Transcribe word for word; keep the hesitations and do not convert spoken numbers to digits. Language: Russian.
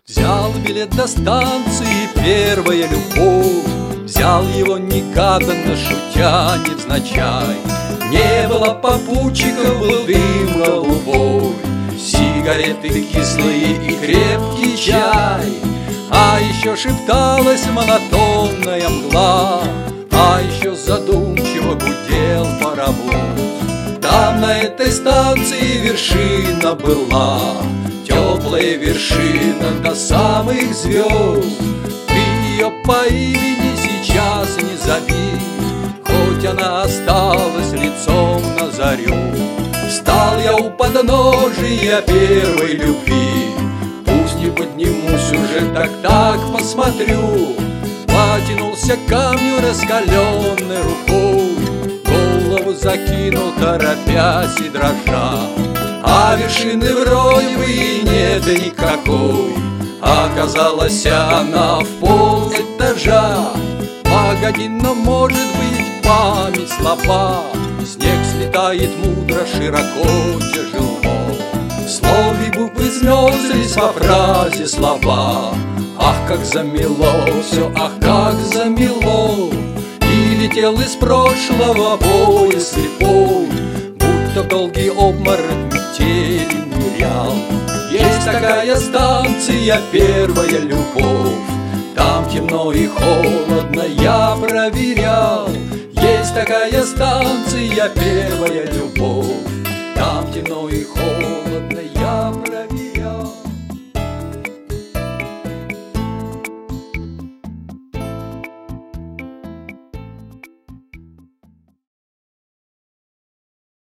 Взял билет до станции, первая любовь. Взял его негаданно, шутя невзначай. Не было попутчиков, был дым голубой, сигареты кислые и крепкий чай. А еще шепталась монотонная мгла, а еще задумчиво гудел паровоз. Там на этой станции вершина была, теплая вершина до самых звезд. Ты ее по имени сейчас не зови, хоть она осталась лицом на зарю. Встал я у подножия первой любви, пусть не поднимусь уже, так-так посмотрю. Потянулся к камню раскаленной рукой, голову закинул, торопясь и дрожа. А вершины вроде бы и нет никакой, оказалась она в пол этажа. Погоди, но может быть память слаба, снег слетает мудро, широко, тяжело. В слове буквы смёзлись во фразе слова. Ах, как замело все, ах, как замело. И летел из прошлого поезд слепой, будто в долгий обморок метели нырял. Есть такая станция, первая любовь, там темно и холодно, я проверял. Есть такая станция, первая любовь, там темно и холодно.